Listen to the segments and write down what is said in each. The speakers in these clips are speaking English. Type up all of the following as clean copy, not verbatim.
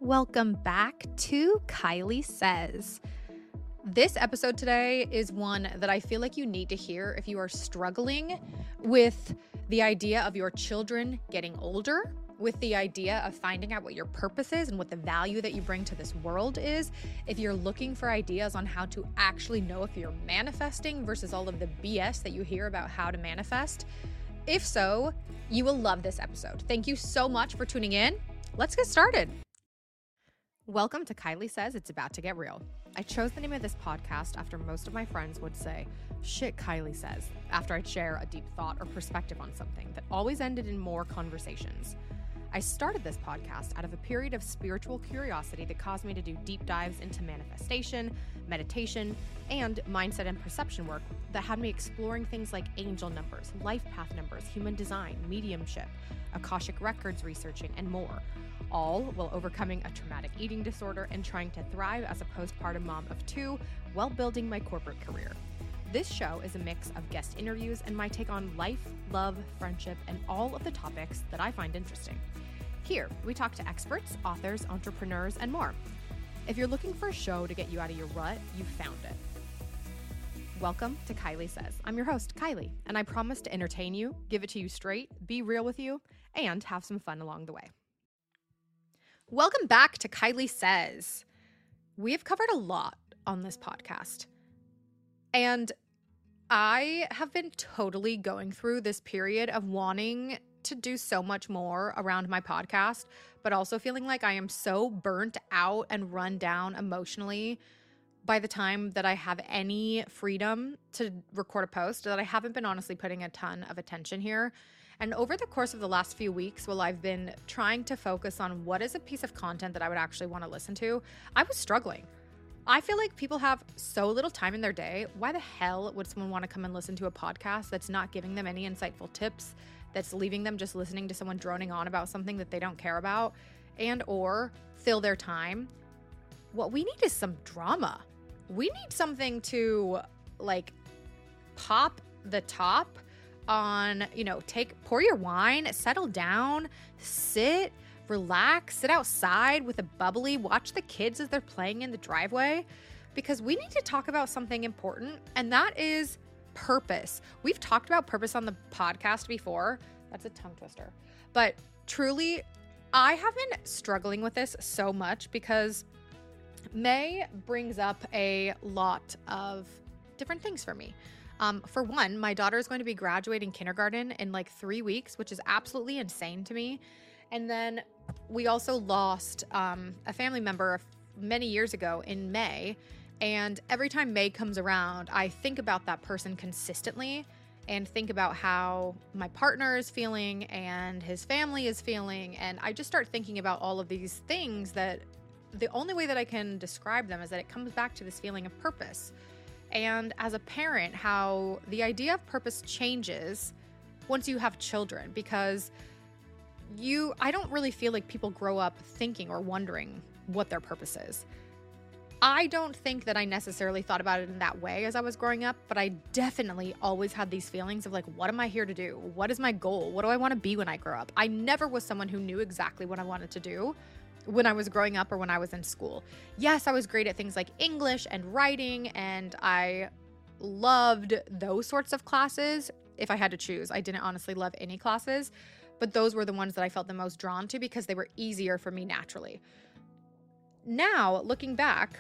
Welcome back to Kylie Says. This episode today is one that I feel like you need to hear if you are struggling with the idea of your children getting older, with the idea of finding out what your purpose is and what the value that you bring to this world is, if you're looking for ideas on how to actually know if you're manifesting versus all of the BS that you hear about how to manifest. If so, you will love this episode. Thank you so much for tuning in. Let's get started. Welcome to Kylie Says It's About to Get Real. I chose the name of this podcast after most of my friends would say, "Shit, Kylie says," after I'd share a deep thought or perspective on something that always ended in more conversations. I started this podcast out of a period of spiritual curiosity that caused me to do deep dives into manifestation, meditation, and mindset and perception work that had me exploring things like angel numbers, life path numbers, human design, mediumship, Akashic records researching, and more, all while overcoming a traumatic eating disorder and trying to thrive as a postpartum mom of two while building my corporate career. This show is a mix of guest interviews and my take on life, love, friendship, and all of the topics that I find interesting. Here, we talk to experts, authors, entrepreneurs, and more. If you're looking for a show to get you out of your rut, you found it. Welcome to Kylie Says. I'm your host, Kylie, and I promise to entertain you, give it to you straight, be real with you, and have some fun along the way. Welcome back to Kylie Says. We have covered a lot on this podcast, and I have been totally going through this period of wanting to do so much more around my podcast, but also feeling like I am so burnt out and run down emotionally by the time that I have any freedom to record a post that I haven't been honestly putting a ton of attention here. And over the course of the last few weeks, while I've been trying to focus on what is a piece of content that I would actually want to listen to, I was struggling. I feel like people have so little time in their day. Why the hell would someone want to come and listen to a podcast that's not giving them any insightful tips, that's leaving them just listening to someone droning on about something that they don't care about and or fill their time? What we need is some drama. We need something to pop the top on, pour your wine, settle down, sit, relax, sit outside with a bubbly, watch the kids as they're playing in the driveway, because we need to talk about something important, and that is purpose. We've talked about purpose on the podcast before. That's a tongue twister. But truly, I have been struggling with this so much because May brings up a lot of different things for me. For one, my daughter is going to be graduating kindergarten in 3 weeks, which is absolutely insane to me. And then we also lost a family member many years ago in May. And every time May comes around, I think about that person consistently and think about how my partner is feeling and his family is feeling. And I just start thinking about all of these things that the only way that I can describe them is that it comes back to this feeling of purpose. And as a parent, how the idea of purpose changes once you have children, because I don't really feel like people grow up thinking or wondering what their purpose is. I don't think that I necessarily thought about it in that way as I was growing up, but I definitely always had these feelings of what am I here to do? What is my goal? What do I want to be when I grow up? I never was someone who knew exactly what I wanted to do when I was growing up or when I was in school. Yes, I was great at things like English and writing, and I loved those sorts of classes if I had to choose. I didn't honestly love any classes, but those were the ones that I felt the most drawn to because they were easier for me naturally. Now, looking back,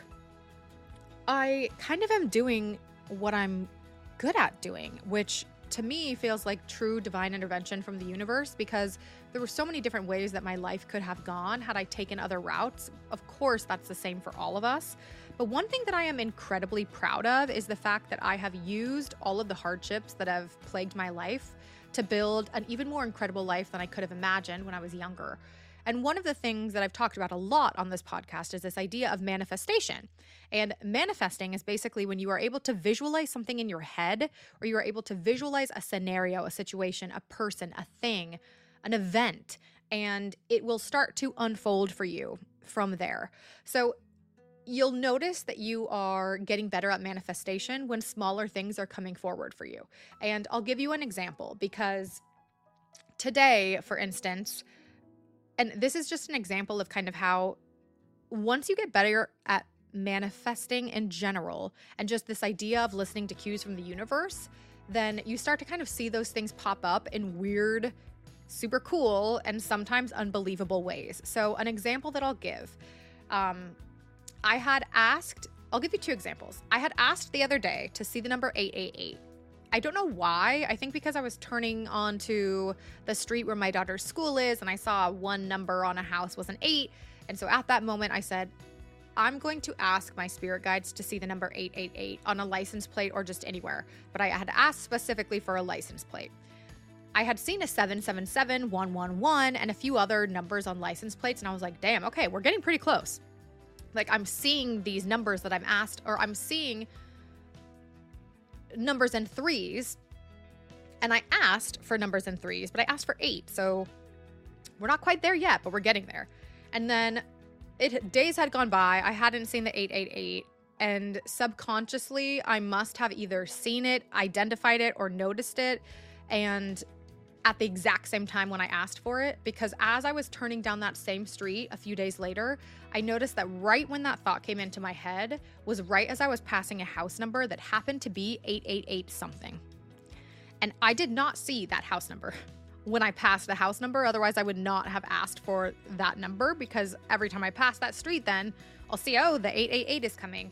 I kind of am doing what I'm good at doing, which to me feels like true divine intervention from the universe, because there were so many different ways that my life could have gone had I taken other routes. Of course, that's the same for all of us. But one thing that I am incredibly proud of is the fact that I have used all of the hardships that have plagued my life to build an even more incredible life than I could have imagined when I was younger. And one of the things that I've talked about a lot on this podcast is this idea of manifestation. And manifesting is basically when you are able to visualize something in your head, or you are able to visualize a scenario, a situation, a person, a thing, an event, and it will start to unfold for you from there. So you'll notice that you are getting better at manifestation when smaller things are coming forward for you. And I'll give you an example, because today, for instance, and this is just an example of kind of how once you get better at manifesting in general and just this idea of listening to cues from the universe, then you start to kind of see those things pop up in weird, super cool, and sometimes unbelievable ways. So an example that I'll give, I'll give you two examples. I had asked the other day to see the number 888. I don't know why. I think because I was turning onto the street where my daughter's school is, and I saw one number on a house was an 8. And so at that moment I said, I'm going to ask my spirit guides to see the number 888 on a license plate or just anywhere. But I had asked specifically for a license plate. I had seen a 777, 111, and a few other numbers on license plates. And I was like, damn, okay, we're getting pretty close. Like, I'm seeing these numbers that I'm asked, or I'm seeing numbers in threes. And I asked for numbers in threes, but I asked for 8. So we're not quite there yet, but we're getting there. And then days had gone by. I hadn't seen the 888. And subconsciously, I must have either seen it, identified it, or noticed it. And at the exact same time when I asked for it, because as I was turning down that same street a few days later, I noticed that right when that thought came into my head was right as I was passing a house number that happened to be 888 something. And I did not see that house number when I passed the house number. Otherwise, I would not have asked for that number, because every time I pass that street, then I'll see, oh, the 888 is coming.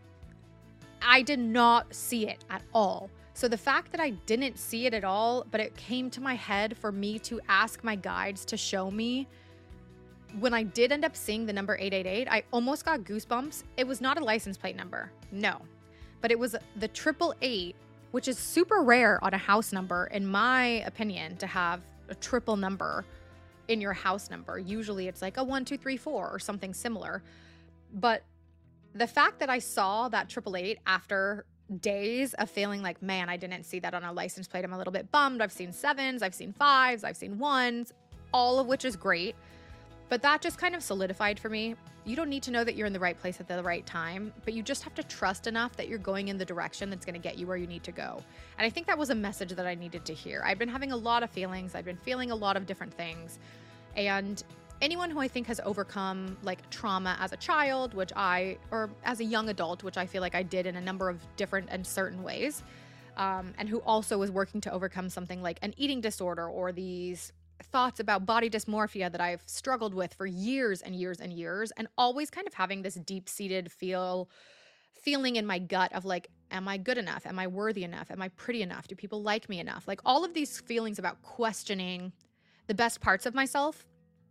I did not see it at all. So the fact that I didn't see it at all, but it came to my head for me to ask my guides to show me, when I did end up seeing the number 888, I almost got goosebumps. It was not a license plate number, no. But it was the 888, which is super rare on a house number, in my opinion, to have a triple number in your house number. Usually it's like a 1, 2, 3, 4 or something similar. But the fact that I saw that 888 after days of feeling like, man, I didn't see that on a license plate, I'm a little bit bummed. I've seen 7s, I've seen 5s, I've seen 1s, all of which is great. But that just kind of solidified for me. You don't need to know that you're in the right place at the right time, but you just have to trust enough that you're going in the direction that's going to get you where you need to go. And I think that was a message that I needed to hear. I've been having a lot of feelings. I've been feeling a lot of different things. And anyone who I think has overcome like trauma as a child, or as a young adult, which I feel like I did in a number of different and certain ways, and who also was working to overcome something like an eating disorder or these thoughts about body dysmorphia that I've struggled with for years and years and years, and always kind of having this deep-seated feeling in my gut of like, am I good enough? Am I worthy enough? Am I pretty enough? Do people like me enough? Like all of these feelings about questioning the best parts of myself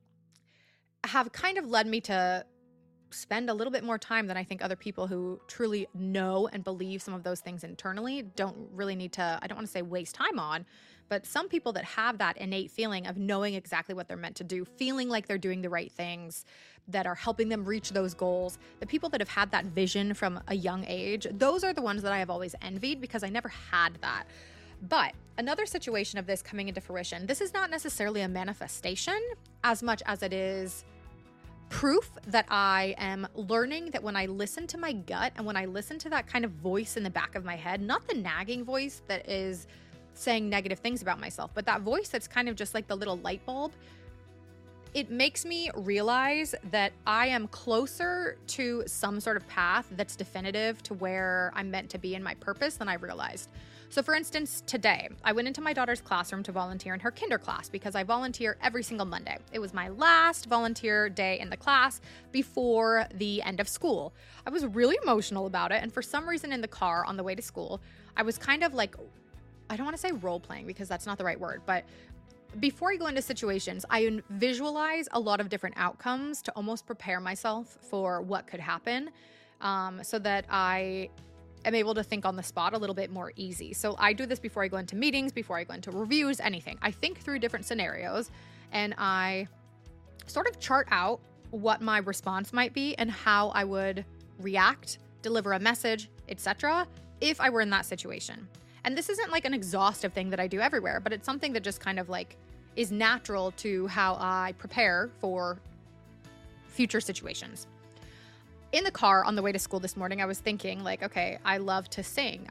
have kind of led me to spend a little bit more time than I think other people who truly know and believe some of those things internally don't really need to, I don't want to say waste time on, but some people that have that innate feeling of knowing exactly what they're meant to do, feeling like they're doing the right things that are helping them reach those goals, the people that have had that vision from a young age, those are the ones that I have always envied, because I never had that. But another situation of this coming into fruition, this is not necessarily a manifestation as much as it is proof that I am learning that when I listen to my gut and when I listen to that kind of voice in the back of my head, not the nagging voice that is saying negative things about myself, but that voice that's kind of just like the little light bulb, it makes me realize that I am closer to some sort of path that's definitive to where I'm meant to be in my purpose than I realized. So for instance, today, I went into my daughter's classroom to volunteer in her kinder class because I volunteer every single Monday. It was my last volunteer day in the class before the end of school. I was really emotional about it, and for some reason in the car on the way to school, I was kind of like, I don't want to say role playing because that's not the right word, but before I go into situations, I visualize a lot of different outcomes to almost prepare myself for what could happen, so that I am able to think on the spot a little bit more easy. So I do this before I go into meetings, before I go into reviews, anything. I think through different scenarios and I sort of chart out what my response might be and how I would react, deliver a message, etc. if I were in that situation. And this isn't like an exhaustive thing that I do everywhere, but it's something that just kind of like is natural to how I prepare for future situations. In the car on the way to school this morning, I was thinking like, okay, I love to sing.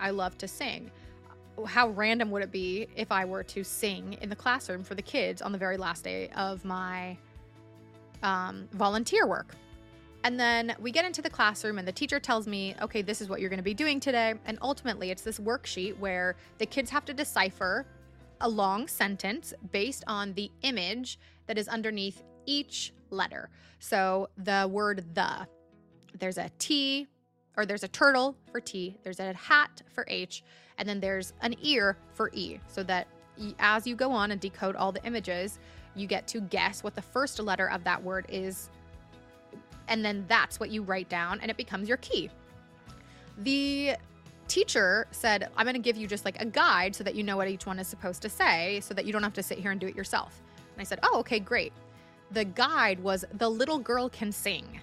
How random would it be if I were to sing in the classroom for the kids on the very last day of my volunteer work? And then we get into the classroom and the teacher tells me, okay, this is what you're going to be doing today. And ultimately, it's this worksheet where the kids have to decipher a long sentence based on the image that is underneath each letter. So the word there's a T, or there's a turtle for T, there's a hat for H, and then there's an ear for E. So that as you go on and decode all the images, you get to guess what the first letter of that word is. And then that's what you write down and it becomes your key. The teacher said, I'm going to give you just like a guide so that you know what each one is supposed to say so that you don't have to sit here and do it yourself. And I said, oh, okay, great. The guide was "The little girl can sing."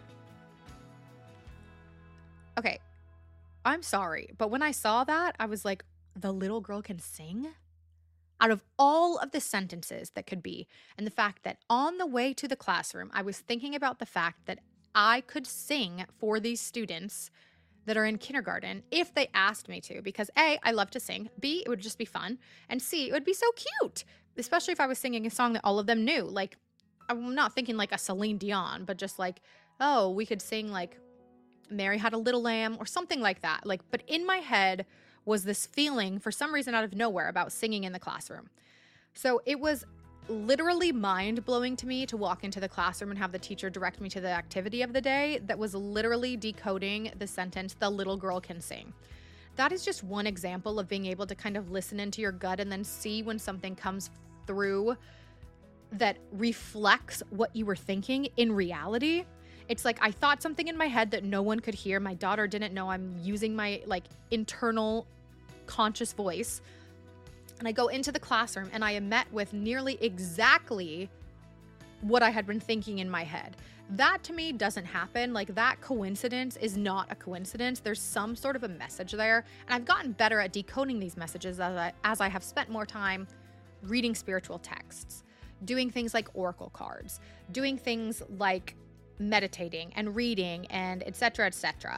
Okay, I'm sorry, but when I saw that, I was like, the little girl can sing? Out of all of the sentences that could be, and the fact that on the way to the classroom, I was thinking about the fact that I could sing for these students that are in kindergarten if they asked me to, because A, I love to sing, B, it would just be fun, and C, it would be so cute, especially if I was singing a song that all of them knew. Like, I'm not thinking like a Celine Dion, but just like, oh, we could sing like Mary Had a Little Lamb or something like that. Like, but in my head was this feeling for some reason out of nowhere about singing in the classroom. So it was literally mind-blowing to me to walk into the classroom and have the teacher direct me to the activity of the day that was literally decoding the sentence, "The little girl can sing." That is just one example of being able to kind of listen into your gut and then see when something comes through that reflects what you were thinking in reality. It's like I thought something in my head that no one could hear. My daughter didn't know I'm using my like internal conscious voice. And I go into the classroom and I am met with nearly exactly what I had been thinking in my head. That to me doesn't happen. Like that coincidence is not a coincidence. There's some sort of a message there. And I've gotten better at decoding these messages as I have spent more time reading spiritual texts, doing things like oracle cards, doing things like meditating and reading and et cetera, et cetera.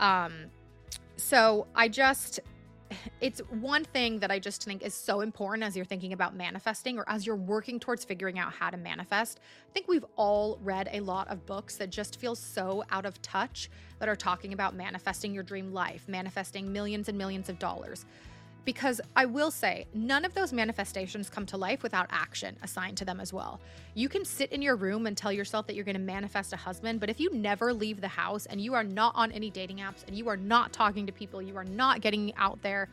So it's one thing that I just think is so important as you're thinking about manifesting or as you're working towards figuring out how to manifest. I think we've all read a lot of books that just feel so out of touch that are talking about manifesting your dream life, manifesting millions and millions of dollars. Because I will say, none of those manifestations come to life without action assigned to them as well. You can sit in your room and tell yourself that you're going to manifest a husband, but if you never leave the house and you are not on any dating apps and you are not talking to people, you are not getting out there,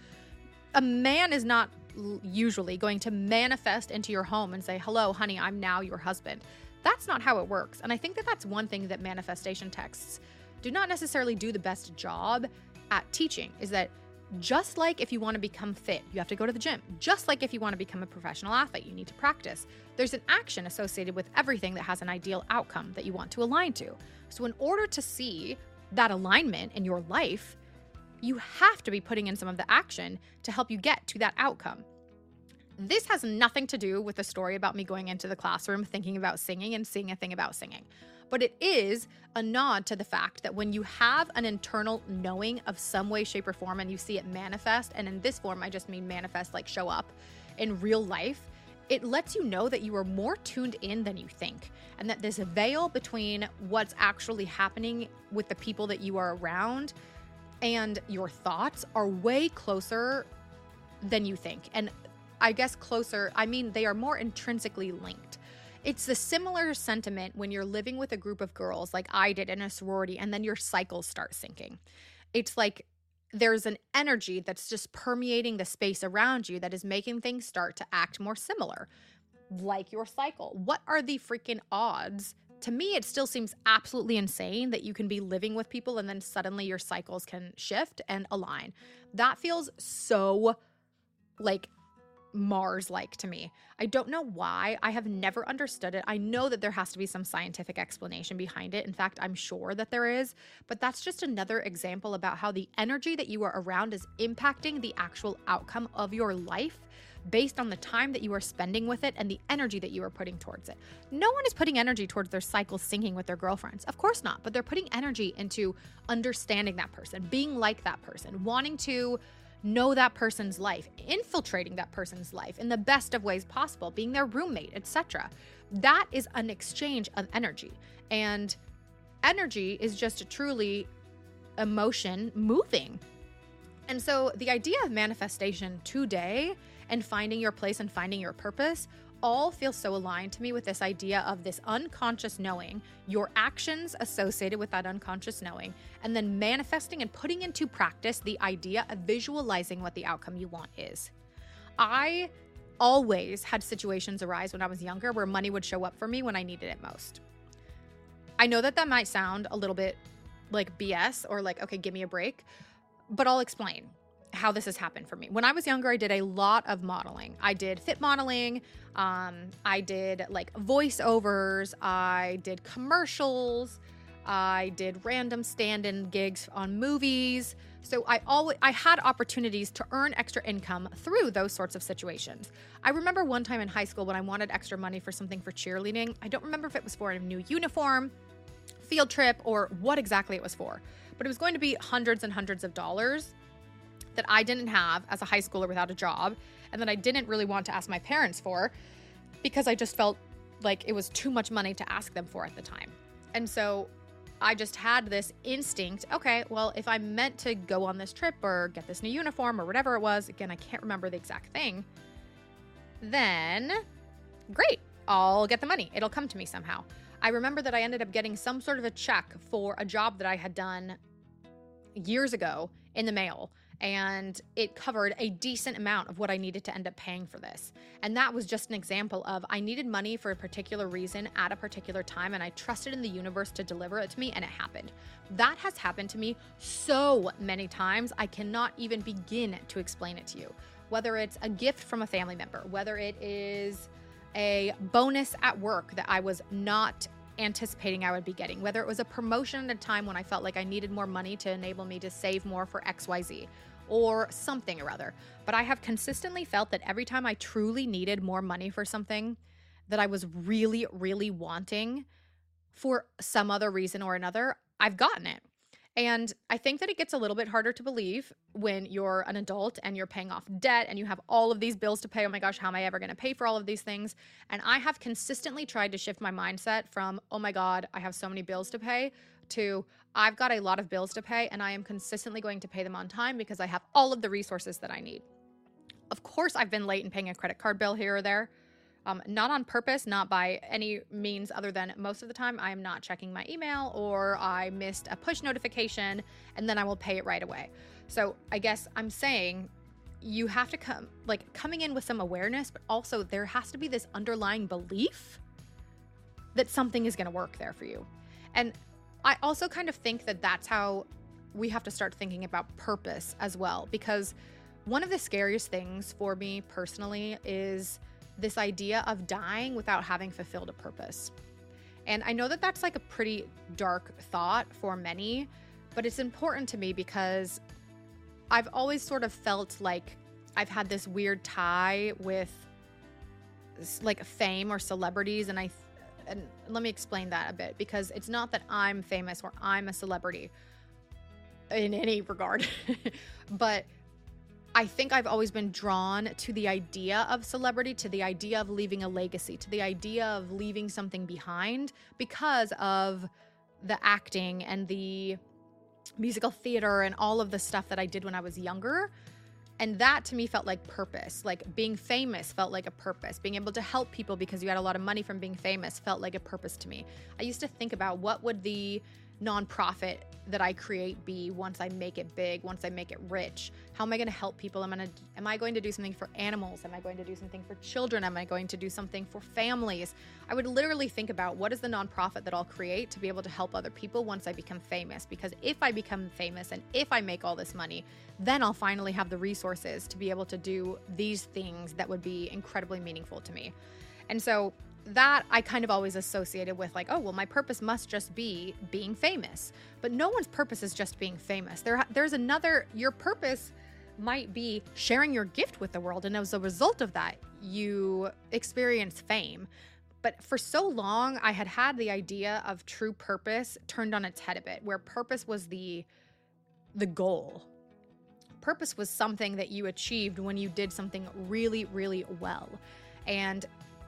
a man is not usually going to manifest into your home and say, hello, honey, I'm now your husband. That's not how it works. And I think that that's one thing that manifestation texts do not necessarily do the best job at teaching, is that just like if you want to become fit, you have to go to the gym. Just like if you want to become a professional athlete, you need to practice. There's an action associated with everything that has an ideal outcome that you want to align to. So in order to see that alignment in your life, you have to be putting in some of the action to help you get to that outcome. This has nothing to do with the story about me going into the classroom, thinking about singing and seeing a thing about singing. But it is a nod to the fact that when you have an internal knowing of some way, shape, or form, and you see it manifest, and in this form, I just mean manifest like show up in real life, it lets you know that you are more tuned in than you think, and that there's a veil between what's actually happening with the people that you are around and your thoughts are way closer than you think. And I guess closer, I mean, they are more intrinsically linked. It's a similar sentiment when you're living with a group of girls like I did in a sorority and then your cycles start syncing. It's like there's an energy that's just permeating the space around you that is making things start to act more similar, like your cycle. What are the freaking odds? To me, it still seems absolutely insane that you can be living with people and then suddenly your cycles can shift and align. That feels so like Mars-like to me. I don't know why. I have never understood it. I know that there has to be some scientific explanation behind it. In fact, I'm sure that there is, but that's just another example about how the energy that you are around is impacting the actual outcome of your life based on the time that you are spending with it and the energy that you are putting towards it. No one is putting energy towards their cycle syncing with their girlfriends. Of course not, but they're putting energy into understanding that person, being like that person, wanting to know that person's life, infiltrating that person's life in the best of ways possible, being their roommate, etc. That is an exchange of energy. And energy is just truly emotion moving. And so the idea of manifestation today and finding your place and finding your purpose all feels so aligned to me with this idea of this unconscious knowing, your actions associated with that unconscious knowing, and then manifesting and putting into practice the idea of visualizing what the outcome you want is. I always had situations arise when I was younger where money would show up for me when I needed it most. I know that might sound a little bit like BS or like, okay, give me a break, but I'll explain how this has happened for me. When I was younger, I did a lot of modeling. I did fit modeling. I did like voiceovers. I did commercials. I did random stand-in gigs on movies. So I had opportunities to earn extra income through those sorts of situations. I remember one time in high school when I wanted extra money for something for cheerleading. I don't remember if it was for a new uniform, field trip, or what exactly it was for, but it was going to be hundreds and hundreds of dollars that I didn't have as a high schooler without a job, and that I didn't really want to ask my parents for because I just felt like it was too much money to ask them for at the time. And so I just had this instinct, okay, well, if I'm meant to go on this trip or get this new uniform or whatever it was, again, I can't remember the exact thing, then great, I'll get the money. It'll come to me somehow. I remember that I ended up getting some sort of a check for a job that I had done years ago in the mail, and it covered a decent amount of what I needed to end up paying for this. And that was just an example of I needed money for a particular reason at a particular time, and I trusted in the universe to deliver it to me, and it happened. That has happened to me so many times, I cannot even begin to explain it to you. Whether it's a gift from a family member, whether it is a bonus at work that I was not anticipating I would be getting, whether it was a promotion at a time when I felt like I needed more money to enable me to save more for XYZ or something or other. But I have consistently felt that every time I truly needed more money for something that I was really, really wanting for some other reason or another, I've gotten it. And I think that it gets a little bit harder to believe when you're an adult and you're paying off debt and you have all of these bills to pay. Oh my gosh, how am I ever going to pay for all of these things? And I have consistently tried to shift my mindset from, oh my God, I have so many bills to pay, to I've got a lot of bills to pay and I am consistently going to pay them on time because I have all of the resources that I need. Of course, I've been late in paying a credit card bill here or there. Not on purpose, not by any means other than most of the time I am not checking my email or I missed a push notification and then I will pay it right away. So I guess I'm saying you have to coming in with some awareness, but also there has to be this underlying belief that something is going to work there for you. And I also kind of think that that's how we have to start thinking about purpose as well, because one of the scariest things for me personally is this idea of dying without having fulfilled a purpose. And I know that that's like a pretty dark thought for many, but it's important to me because I've always sort of felt like I've had this weird tie with like fame or celebrities. And let me explain that a bit, because it's not that I'm famous or I'm a celebrity in any regard, but I think I've always been drawn to the idea of celebrity, to the idea of leaving a legacy, to the idea of leaving something behind because of the acting and the musical theater and all of the stuff that I did when I was younger. And that to me felt like purpose. Like being famous felt like a purpose. Being able to help people because you had a lot of money from being famous felt like a purpose to me. I used to think about what would the nonprofit that I create be once I make it big, once I make it rich? How am I going to help people? Am I going to do something for animals? Am I going to do something for children? Am I going to do something for families? I would literally think about what is the nonprofit that I'll create to be able to help other people once I become famous. Because if I become famous and if I make all this money, then I'll finally have the resources to be able to do these things that would be incredibly meaningful to me. And so that I kind of always associated with like, oh, well, my purpose must just be being famous. But no one's purpose is just being famous. There's another, your purpose might be sharing your gift with the world. And as a result of that, you experience fame. But for so long, I had the idea of true purpose turned on its head a bit, where purpose was the goal. Purpose was something that you achieved when you did something really, really well. And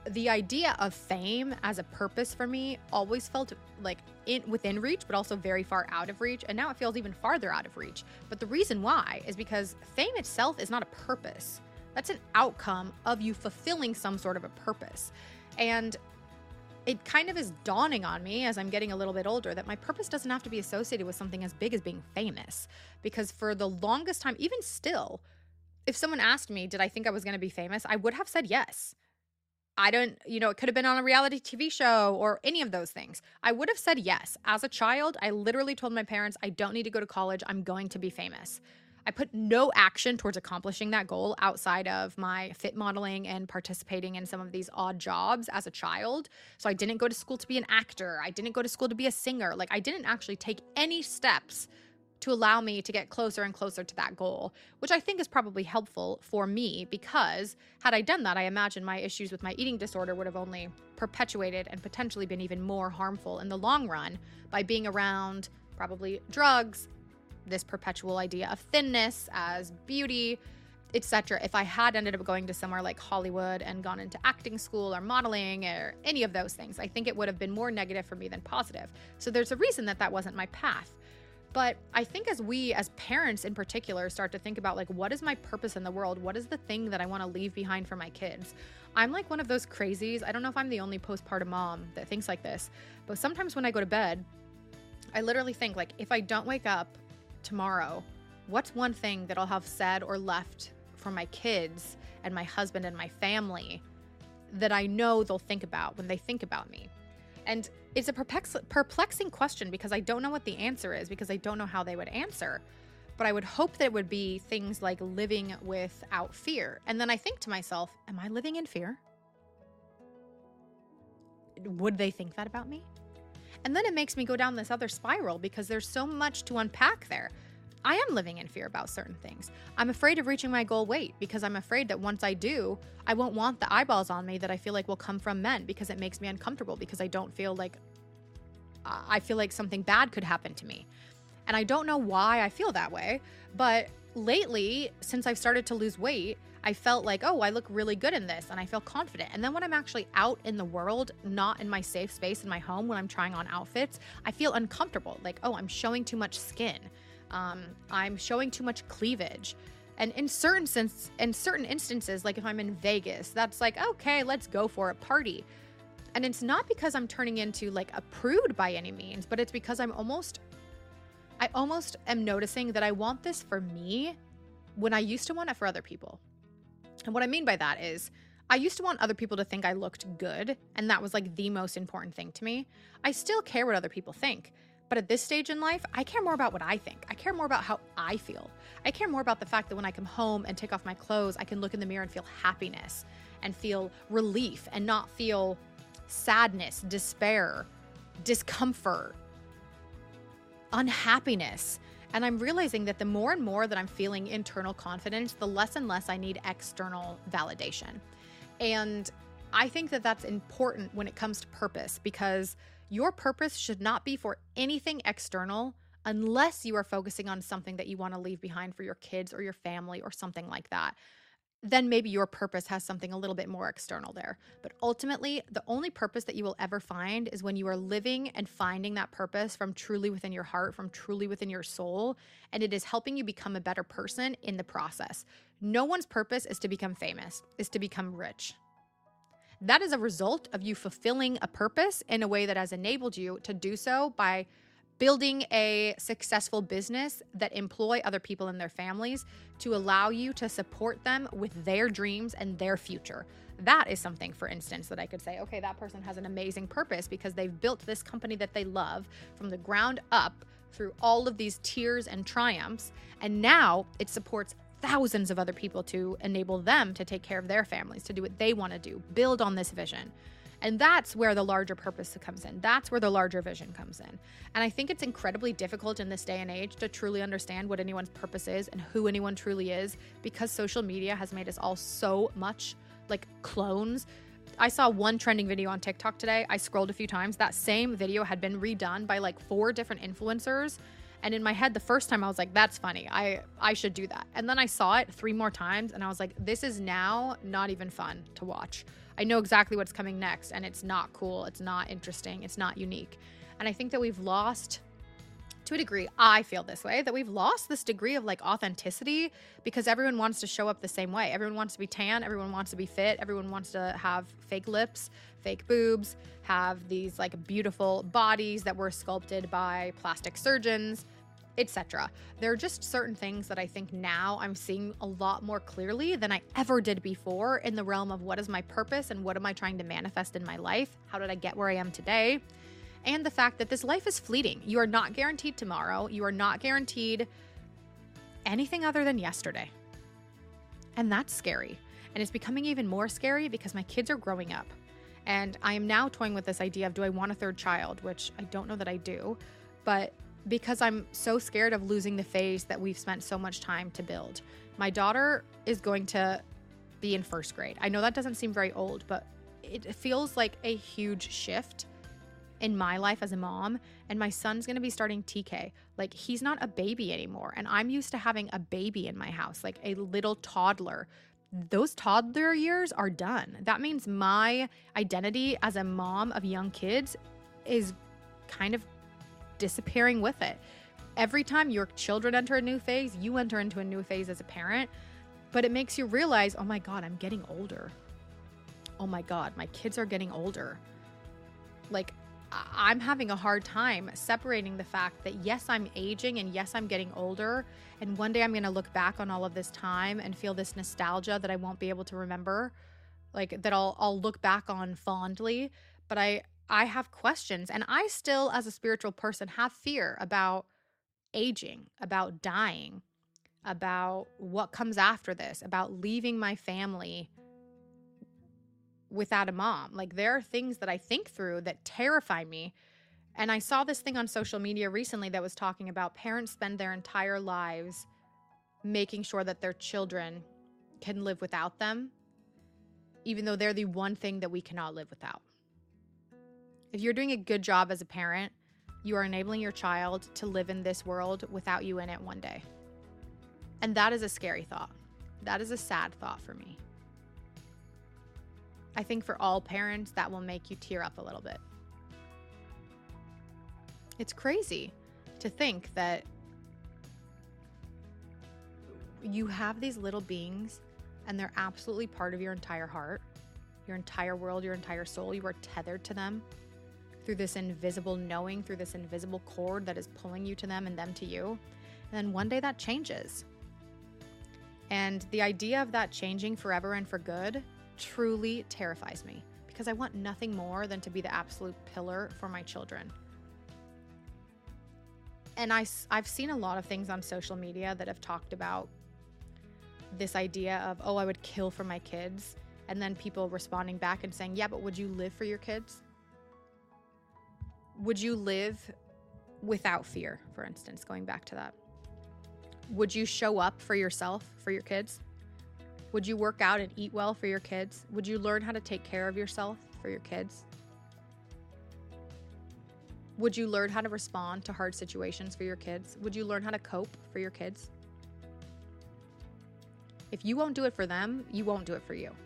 the idea of fame as a purpose for me always felt like within reach, but also very far out of reach. And now it feels even farther out of reach. But the reason why is because fame itself is not a purpose. That's an outcome of you fulfilling some sort of a purpose. And it kind of is dawning on me as I'm getting a little bit older that my purpose doesn't have to be associated with something as big as being famous. Because for the longest time, even still, if someone asked me, did I think I was going to be famous? I would have said yes. It could have been on a reality TV show or any of those things. I would have said yes. As a child, I literally told my parents, I don't need to go to college. I'm going to be famous. I put no action towards accomplishing that goal outside of my fit modeling and participating in some of these odd jobs as a child. So I didn't go to school to be an actor. I didn't go to school to be a singer. Like, I didn't actually take any steps to allow me to get closer and closer to that goal, which I think is probably helpful for me, because had I done that, I imagine my issues with my eating disorder would have only perpetuated and potentially been even more harmful in the long run by being around probably drugs, this perpetual idea of thinness as beauty, etc. If I had ended up going to somewhere like Hollywood and gone into acting school or modeling or any of those things, I think it would have been more negative for me than positive. So there's a reason that wasn't my path. But I think as we, as parents in particular, start to think about, like, what is my purpose in the world? What is the thing that I want to leave behind for my kids? I'm like one of those crazies. I don't know if I'm the only postpartum mom that thinks like this, but sometimes when I go to bed, I literally think, like, if I don't wake up tomorrow, what's one thing that I'll have said or left for my kids and my husband and my family that I know they'll think about when they think about me? And it's a perplexing question because I don't know what the answer is, because I don't know how they would answer. But I would hope that it would be things like living without fear. And then I think to myself, am I living in fear? Would they think that about me? And then it makes me go down this other spiral because there's so much to unpack there. I am living in fear about certain things. I'm afraid of reaching my goal weight because I'm afraid that once I do, I won't want the eyeballs on me that I feel like will come from men, because it makes me uncomfortable, because I feel like something bad could happen to me. And I don't know why I feel that way, but lately, since I've started to lose weight, I felt like, oh, I look really good in this and I feel confident. And then when I'm actually out in the world, not in my safe space in my home, when I'm trying on outfits, I feel uncomfortable. Like, oh, I'm showing too much skin. I'm showing too much cleavage. And in certain instances, like if I'm in Vegas, that's like, okay, let's go for a party. And it's not because I'm turning into like a prude by any means, but it's because I almost am noticing that I want this for me when I used to want it for other people. And what I mean by that is, I used to want other people to think I looked good, and that was like the most important thing to me. I still care what other people think. But at this stage in life, I care more about what I think. I care more about how I feel. I care more about the fact that when I come home and take off my clothes, I can look in the mirror and feel happiness and feel relief and not feel sadness, despair, discomfort, unhappiness. And I'm realizing that the more and more that I'm feeling internal confidence, the less and less I need external validation. And I think that that's important when it comes to purpose, because your purpose should not be for anything external unless you are focusing on something that you want to leave behind for your kids or your family or something like that. Then maybe your purpose has something a little bit more external there. But ultimately, the only purpose that you will ever find is when you are living and finding that purpose from truly within your heart, from truly within your soul, and it is helping you become a better person in the process. No one's purpose is to become famous, is to become rich. That is a result of you fulfilling a purpose in a way that has enabled you to do so by building a successful business that employ other people in their families to allow you to support them with their dreams and their future. That is something, for instance, that I could say, okay, that person has an amazing purpose because they've built this company that they love from the ground up through all of these tears and triumphs, and now it supports thousands of other people to enable them to take care of their families, to do what they want to do, build on this vision. And that's where the larger purpose comes in. That's where the larger vision comes in. And I think it's incredibly difficult in this day and age to truly understand what anyone's purpose is and who anyone truly is, because social media has made us all so much like clones. I saw one trending video on TikTok today. I scrolled a few times. That same video had been redone by like 4 different influencers. And in my head, the first time I was like, that's funny. I should do that. And then I saw it 3 more times and I was like, this is now not even fun to watch. I know exactly what's coming next, and it's not cool. It's not interesting. It's not unique. And I think that we've lost, to a degree, I feel this way, that we've lost this degree of like authenticity because everyone wants to show up the same way. Everyone wants to be tan. Everyone wants to be fit. Everyone wants to have fake lips, fake boobs, have these like beautiful bodies that were sculpted by plastic surgeons, etc. There are just certain things that I think now I'm seeing a lot more clearly than I ever did before in the realm of what is my purpose and what am I trying to manifest in my life? How did I get where I am today? And the fact that this life is fleeting. You are not guaranteed tomorrow. You are not guaranteed anything other than yesterday. And that's scary. And it's becoming even more scary because my kids are growing up. And I am now toying with this idea of, do I want a third child? Which I don't know that I do. But because I'm so scared of losing the phase that we've spent so much time to build. My daughter is going to be in first grade. I know that doesn't seem very old, but it feels like a huge shift in my life as a mom. And my son's going to be starting TK. Like, he's not a baby anymore. And I'm used to having a baby in my house, like a little toddler. Those toddler years are done. That means my identity as a mom of young kids is kind of disappearing with it. Every time your children enter a new phase, you enter into a new phase as a parent, but it makes you realize, oh my God, I'm getting older. Oh my God, my kids are getting older. Like, I'm having a hard time separating the fact that yes, I'm aging and yes, I'm getting older. And one day I'm going to look back on all of this time and feel this nostalgia that I won't be able to remember, like that I'll look back on fondly. But I have questions, and I still, as a spiritual person, have fear about aging, about dying, about what comes after this, about leaving my family without a mom. Like, there are things that I think through that terrify me. And I saw this thing on social media recently that was talking about parents spend their entire lives making sure that their children can live without them, even though they're the one thing that we cannot live without. If you're doing a good job as a parent, you are enabling your child to live in this world without you in it one day. And that is a scary thought. That is a sad thought for me. I think for all parents, that will make you tear up a little bit. It's crazy to think that you have these little beings and they're absolutely part of your entire heart, your entire world, your entire soul. You are tethered to them through this invisible knowing, through this invisible cord that is pulling you to them and them to you. And then one day that changes. And the idea of that changing forever and for good truly terrifies me, because I want nothing more than to be the absolute pillar for my children. And I've seen a lot of things on social media that have talked about this idea of, oh, I would kill for my kids. And then people responding back and saying, yeah, but would you live for your kids? Would you live without fear, for instance, going back to that? Would you show up for yourself, for your kids? Would you work out and eat well for your kids? Would you learn how to take care of yourself for your kids? Would you learn how to respond to hard situations for your kids? Would you learn how to cope for your kids? If you won't do it for them, you won't do it for you.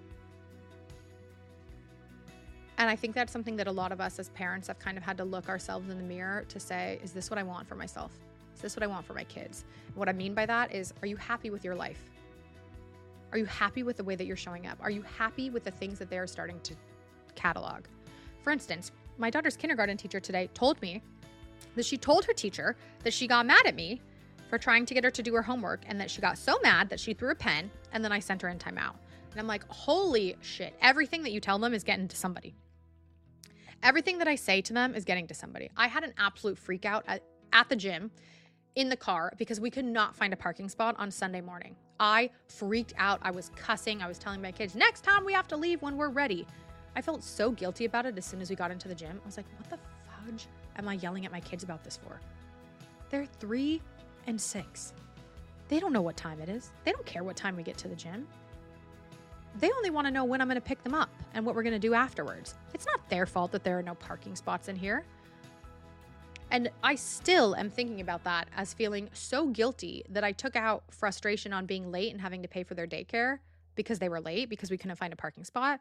And I think that's something that a lot of us as parents have kind of had to look ourselves in the mirror to say, is this what I want for myself? Is this what I want for my kids? And what I mean by that is, are you happy with your life? Are you happy with the way that you're showing up? Are you happy with the things that they're starting to catalog? For instance, my daughter's kindergarten teacher today told me that she told her teacher that she got mad at me for trying to get her to do her homework, and that she got so mad that she threw a pen, and then I sent her in timeout. And I'm like, holy shit, everything that you tell them is getting to somebody. Everything that I say to them is getting to somebody. I had an absolute freak out at the gym in the car because we could not find a parking spot on Sunday morning. I freaked out. I was cussing. I was telling my kids, next time we have to leave when we're ready. I felt so guilty about it as soon as we got into the gym. I was like, what the fudge am I yelling at my kids about this for? They're 3 and 6. They don't know what time it is. They don't care what time we get to the gym. They only want to know when I'm going to pick them up and what we're going to do afterwards. It's not their fault that there are no parking spots in here. And I still am thinking about that as feeling so guilty that I took out frustration on being late and having to pay for their daycare because they were late, because we couldn't find a parking spot,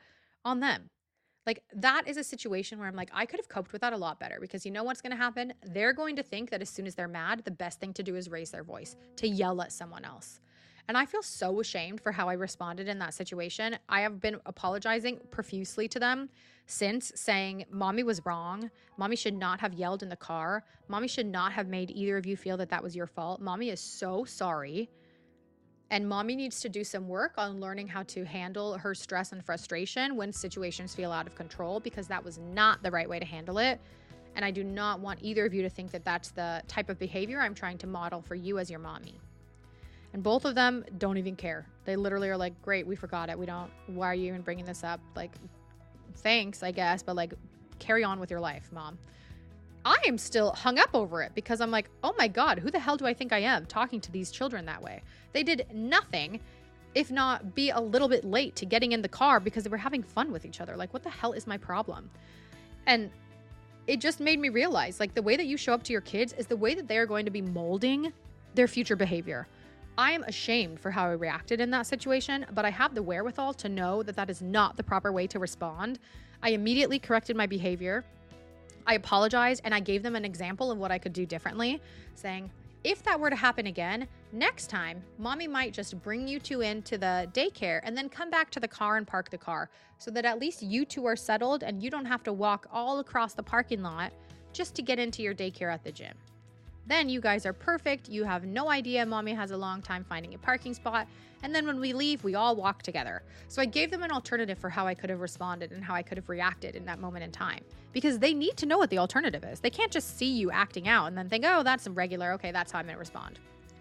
on them. Like, that is a situation where I'm like, I could have coped with that a lot better, because you know what's going to happen? They're going to think that as soon as they're mad, the best thing to do is raise their voice, to yell at someone else. And I feel so ashamed for how I responded in that situation. I have been apologizing profusely to them since, saying, Mommy was wrong. Mommy should not have yelled in the car. Mommy should not have made either of you feel that that was your fault. Mommy is so sorry. And Mommy needs to do some work on learning how to handle her stress and frustration when situations feel out of control, because that was not the right way to handle it. And I do not want either of you to think that that's the type of behavior I'm trying to model for you as your mommy. And both of them don't even care. They literally are like, great, we forgot it. Why are you even bringing this up? Like, thanks, I guess, but like, carry on with your life, Mom. I am still hung up over it because I'm like, oh my God, who the hell do I think I am talking to these children that way? They did nothing, if not be a little bit late to getting in the car because they were having fun with each other. Like, what the hell is my problem? And it just made me realize, like, the way that you show up to your kids is the way that they are going to be molding their future behavior. I am ashamed for how I reacted in that situation, but I have the wherewithal to know that that is not the proper way to respond. I immediately corrected my behavior. I apologized, and I gave them an example of what I could do differently, saying, if that were to happen again, next time, Mommy might just bring you two into the daycare and then come back to the car and park the car, so that at least you two are settled and you don't have to walk all across the parking lot just to get into your daycare at the gym. Then you guys are perfect. You have no idea Mommy has a long time finding a parking spot. And then when we leave, we all walk together. So I gave them an alternative for how I could have responded and how I could have reacted in that moment in time, because they need to know what the alternative is. They can't just see you acting out and then think, oh, that's regular. Okay, that's how I'm going to respond.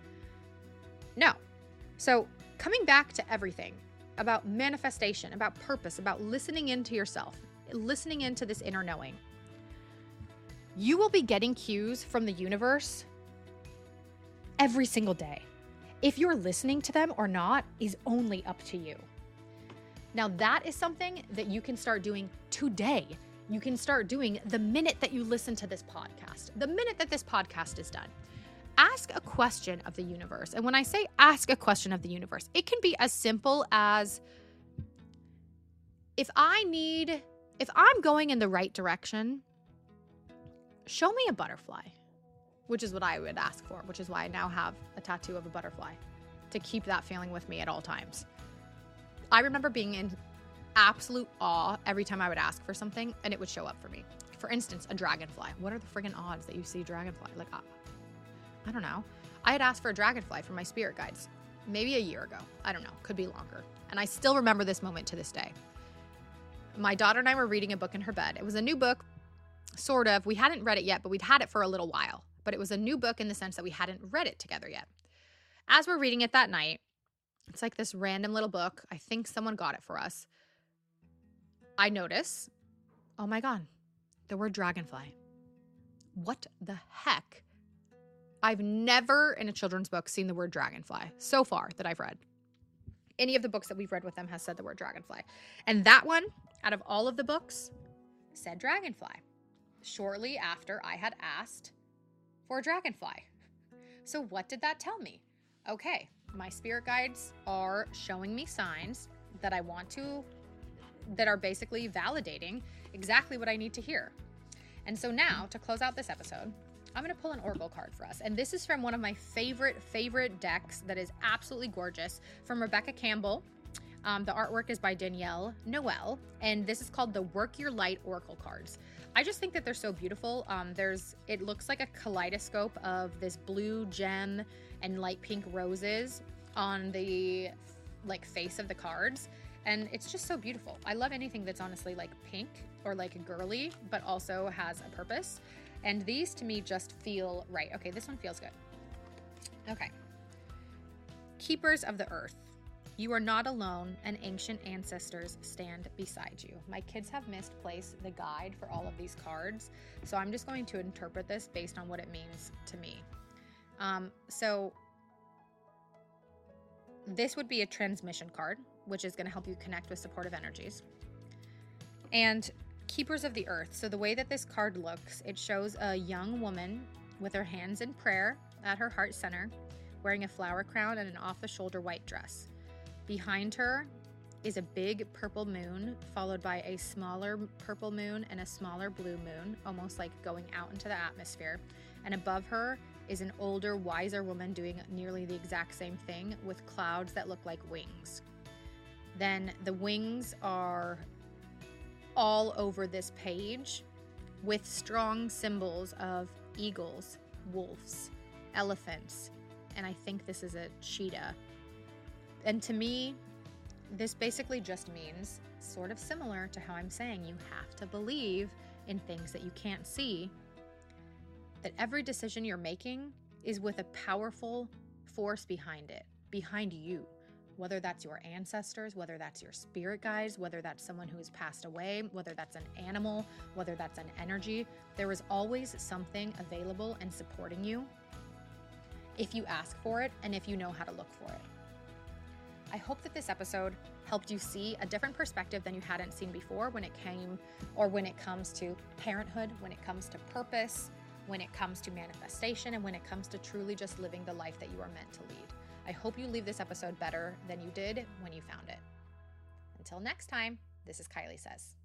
No. So coming back to everything about manifestation, about purpose, about listening into yourself, listening into this inner knowing. You will be getting cues from the universe every single day. If you're listening to them or not is only up to you. Now, that is something that you can start doing today. You can start doing the minute that you listen to this podcast, the minute that this podcast is done. Ask a question of the universe. And when I say ask a question of the universe, it can be as simple as, if I'm going in the right direction, show me a butterfly, which is what I would ask for, which is why I now have a tattoo of a butterfly to keep that feeling with me at all times. I remember being in absolute awe every time I would ask for something and it would show up for me. For instance, a dragonfly. What are the friggin' odds that you see a dragonfly? Like, I don't know. I had asked for a dragonfly from my spirit guides maybe a year ago. I don't know. Could be longer. And I still remember this moment to this day. My daughter and I were reading a book in her bed. It was a new book, sort of. We hadn't read it yet, but we'd had it for a little while. But it was a new book in the sense that we hadn't read it together yet. As we're reading it that night, it's like this random little book. I think someone got it for us. I notice, oh my God, the word dragonfly. What the heck? I've never in a children's book seen the word dragonfly so far that I've read. Any of the books that we've read with them has said the word dragonfly. And that one, out of all of the books, said dragonfly. Shortly after I had asked for a dragonfly. So what did that tell me? Okay, my spirit guides are showing me signs that that are basically validating exactly what I need to hear. And so now, to close out this episode, I'm going to pull an oracle card for us. And this is from one of my favorite decks that is absolutely gorgeous, from Rebecca Campbell. The artwork is by Danielle Noel, and this is called the Work Your Light Oracle cards. I just think that they're so beautiful. It looks like a kaleidoscope of this blue gem and light pink roses on the face of the cards. And it's just so beautiful. I love anything that's honestly like pink or like girly, but also has a purpose. And these to me just feel right. Okay, this one feels good. Okay. Keepers of the earth. You are not alone, and ancient ancestors stand beside you. My kids have misplaced the guide for all of these cards, so I'm just going to interpret this based on what it means to me. So this would be a transmission card, which is going to help you connect with supportive energies. And Keepers of the Earth. So the way that this card looks, it shows a young woman with her hands in prayer at her heart center, wearing a flower crown and an off-the-shoulder white dress. Behind her is a big purple moon followed by a smaller purple moon and a smaller blue moon, almost like going out into the atmosphere. And above her is an older, wiser woman doing nearly the exact same thing with clouds that look like wings. Then the wings are all over this page with strong symbols of eagles, wolves, elephants, and I think this is a cheetah. And to me, this basically just means, sort of similar to how I'm saying you have to believe in things that you can't see, that every decision you're making is with a powerful force behind it, behind you. Whether that's your ancestors, whether that's your spirit guides, whether that's someone who has passed away, whether that's an animal, whether that's an energy, there is always something available and supporting you if you ask for it and if you know how to look for it. I hope that this episode helped you see a different perspective than you hadn't seen before when it comes to parenthood, when it comes to purpose, when it comes to manifestation, and when it comes to truly just living the life that you are meant to lead. I hope you leave this episode better than you did when you found it. Until next time, this is Kylie Says.